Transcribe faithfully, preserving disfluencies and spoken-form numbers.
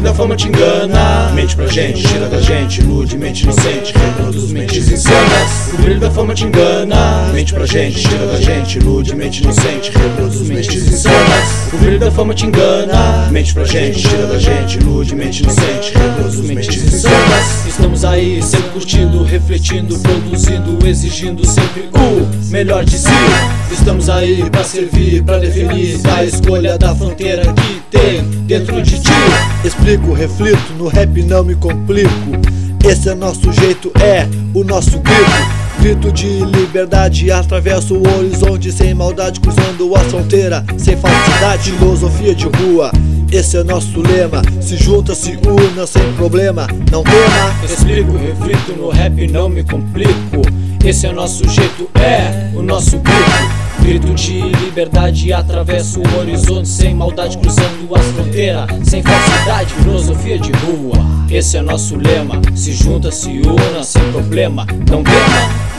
da fama te engana. Mente pra gente, tira da gente, ilude mente inocente, reproduz mentes insanas. O brilho da fama te engana. Mente pra gente, tira da gente, ilude mente inocente, reproduz mentes insanas. O brilho da fama te engana. Mente pra gente, tira da gente, ilude mente inocente, reproduz mentes insanas. Estamos aí, sempre curtindo, refletindo, produzindo, exigindo sempre o melhor de si. Estamos aí pra servir, pra definir a escolha da fronteira que tem dentro de ti. Explico, reflito, no rap não me complico. Esse é nosso jeito, é o nosso grito. Grito de liberdade, atravesso o horizonte sem maldade, cruzando a fronteira sem falsidade. Filosofia de rua, esse é nosso lema. Se junta, se una, sem problema, não tema. Explico, reflito, no rap não me complico. Esse é nosso jeito, é o nosso grito. Grito de liberdade, atravesso o horizonte sem maldade, cruzando as fronteiras sem falsidade. Filosofia de rua, esse é nosso lema. Se junta, se una, sem problema, não tema.